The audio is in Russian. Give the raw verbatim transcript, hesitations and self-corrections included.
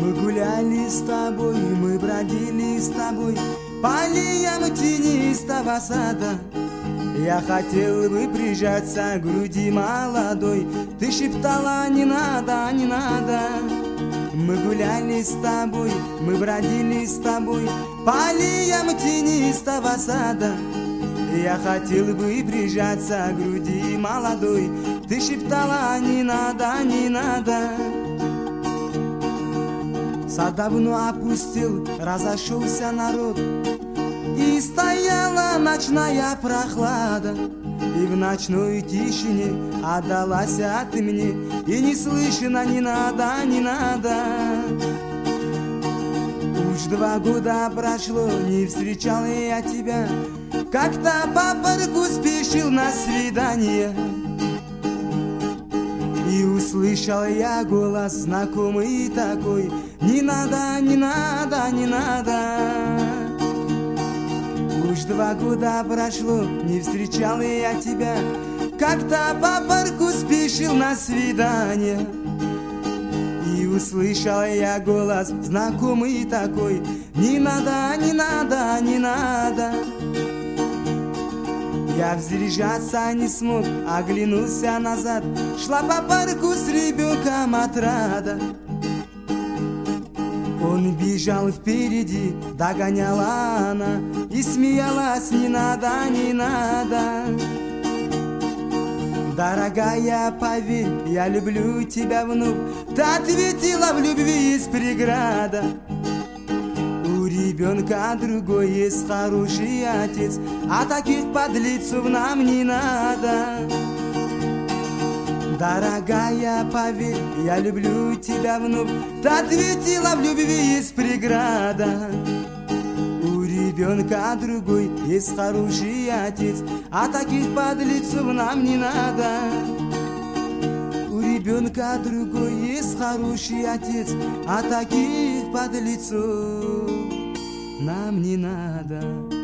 Мы гуляли с тобой, мы бродили с тобой по аллеям тенистого сада. Я хотел бы прижаться к груди молодой, ты шептала: не надо, не надо. Мы гуляли с тобой, мы бродили с тобой по аллеям тенистого сада. Я хотел бы прижаться к груди молодой, ты шептала: не надо, не надо. Сад давно опустил, разошелся народ, и стояла ночная прохлада. И в ночной тишине отдалась ты мне, и не слышно: не надо, не надо. Уж два года прошло, не встречал я тебя, как-то по парку спешил на свидание. И услышал я голос знакомый такой: не надо, не надо, не надо. Уж два года прошло, не встречал я тебя, как-то по парку спешил на свидание. И услышал я голос знакомый такой: не надо, не надо, не надо. Я взряжаться не смог, оглянулся назад, шла по парку с ребенком отрада. Он бежал впереди, догоняла она и смеялась: не надо, не надо. Дорогая, поверь, я люблю тебя, внук, ты ответила: в любви есть преграда. У ребенка другой есть хороший отец, а таких подлецов нам не надо. Дорогая, поверь, я люблю тебя, внук, ты ответила: в любви есть преграда. У ребенка другой есть хороший отец, а таких подлецов нам не надо. У ребенка другой есть хороший отец, а таких подлецов нам не надо.